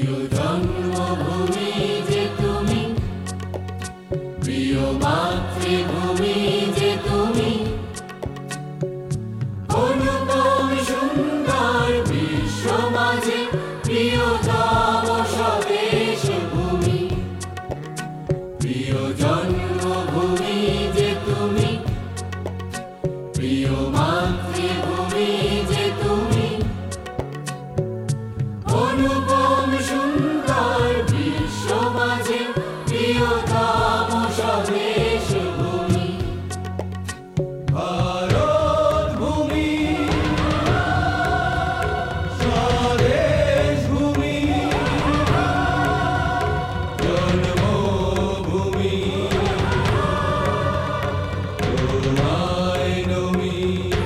প্রিয় জন্মভূমি যে তুমি, প্রিয় মাতৃভূমি যে তুমি, অনুপম সুন্দর বিশ্ব মাঝে প্রিয়তম স্বদেশ ভূমি। প্রিয় জন্মভূমি যে তুমি, প্রিয় মাতৃভূমি যে তুমি, অনুপম সুন্দর বিশ্ব মাঝে প্রিয়তম স্বদেশ ভূমি। ভারত ভূমি, স্বদেশ ভূমি, জন্মভূমি, তোমায় নমি।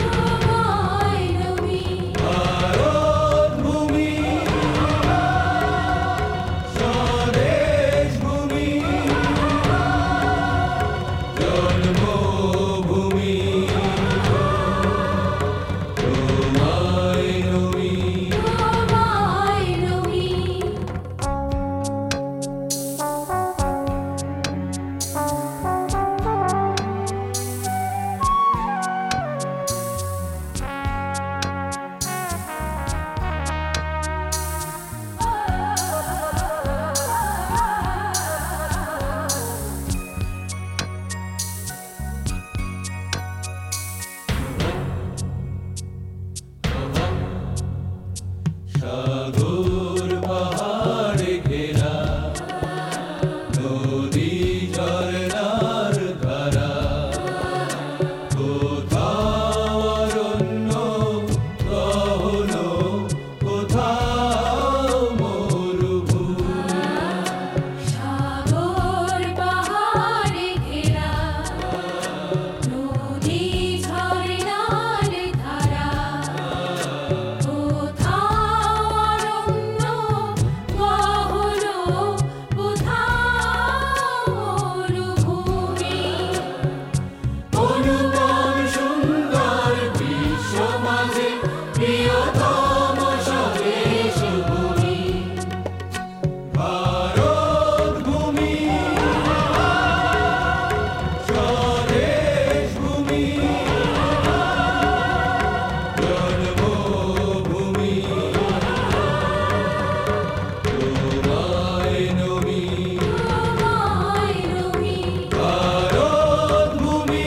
ভারত ভূমি, স্বদেশ ভূমি, জন্মভূমি, তোমায় নমি। সাগর পাহাড়ে ঘেরা, নদী ঝরনার ধারা, কোথাও অরণ্য গহন, কোথাও মরুভূমি। সাগর পাহাড়ে ঘেরা, নদী ঝরনার ধারা, কোথাও অরণ্য গহন, কোথাও মরুভূমি। অনুপম সুন্দর বিশ্ব মাঝে প্রিয়তম স্বদেশ ভূমি। ভারত ভূমি, স্বদেশ ভূমি, জন্মভূমি, তোমায় নমি। ভারত ভূমি,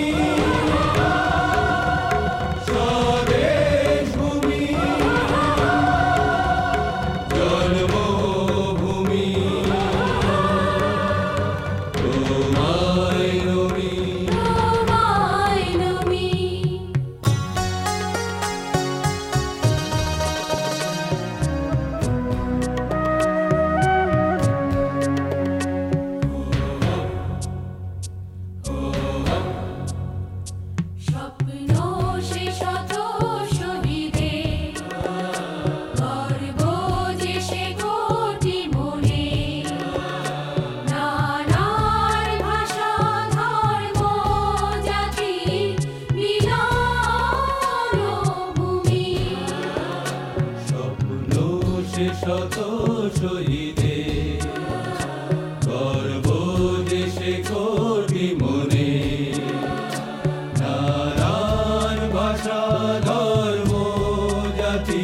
স্বদেশ ভূমি, জন্মভূমি, তোমায় নমি। স্বপ্ন সে শত শহীদের, গর্ব যে সে কোটি মনে, নানার ভাষা ধর্ম জাতি মিলন ভূমি। স্বপ্ন সে শত শহীদের, গর্ব যে সে কোটি মনে, নানান ভাষা ধর্ম জাতি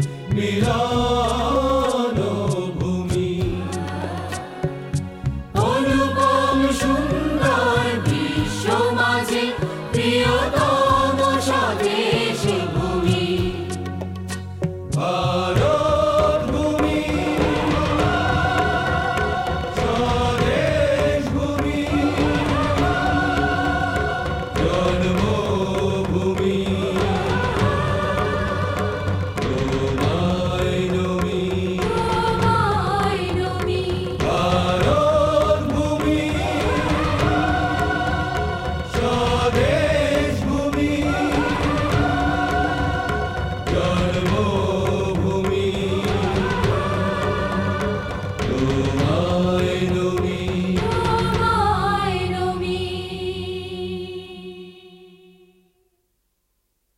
মিলন ভূমি। অনুপম সুন্দর বিশ্ব মাঝে প্রিয়তম স্বদেশ ভূমি। ভারত